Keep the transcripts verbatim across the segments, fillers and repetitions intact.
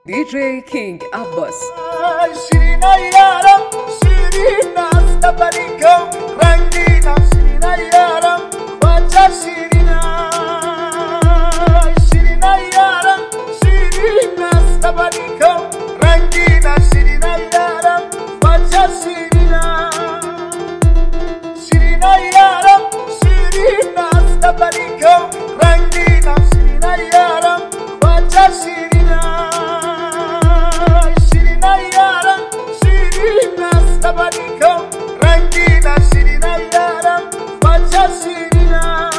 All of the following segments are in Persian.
دی جی کینگ عباس. شیرین یارم شیرین است بریکم رنگینم شیرین یارم خواجه شیرین شیرین یارم شیرین است بریکم رنگینم شیرین یارم خواجه شیرین شیرین یارم شیرین است بریکم رنگینم شیرین یارم خواجه شیرین بریکم رنگین شیرین یارم خواجه شیرین.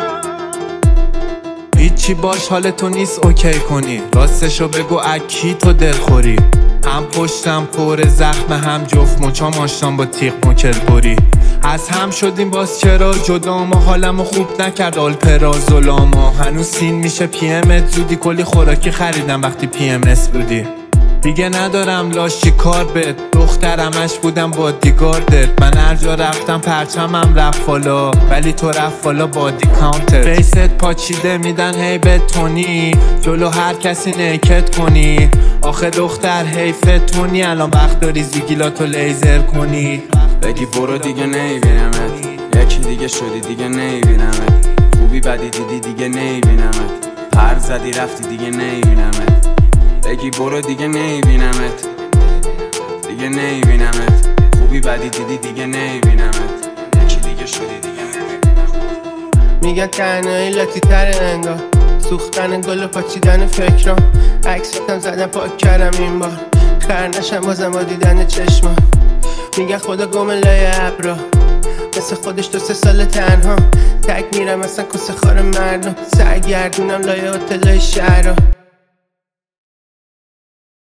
هیچی باش حالتو نیست اوکی کنی، راستشو بگو اکی تو دلخوری. هم پشتم پر زخم هم جفت مچام آشتم با تیغ مکل بری. از هم شدیم باز چرا جدا ما حالمو خوب نکرد آلپرا ظلاما. هنوز سین میشه پی امت زودی، کلی خوراکی خریدم وقتی پی ام اس بودی. دیگه ندارم لاش چی کار بد، دخترمش بودم با دیگاردت. من هر جا رفتم پرچمم رفت فالا، ولی تو رفت فالا با دی کانتر. فیست پاچیده میدن هی به تونی، جلو هر کسی نیکت کنی. آخه دختر حیفت تونی، الان وقت داری زیگیلاتو لیزر کنی. بگی برو دیگه نمیبینمت، یکی دیگه شدی دیگه نمیبینمت. خوبی بدی دیدی دیگه نمیبینمت، پر زدی رفتی دیگه نمیبینمت. بگی برو دیگه نمیبینمت، دیگه نمیبینمت. خوبی بدی دیدی دیگه نمیبینمت، یکی دیگه شدی دیگه نمیبینمت. میگن تنهایی لاتی تر انگار، سوختن گل و پاچیدن فکرام. عکساتم زدم پاک کردم این بار، خر نشم بازم با دیدن چشمام. میگن خدا گم لای ابرا، مثل خودش دو سه سال تنها. تک میرم اصلا کس خار مردم، سرگردونم لای هتلای شهرها.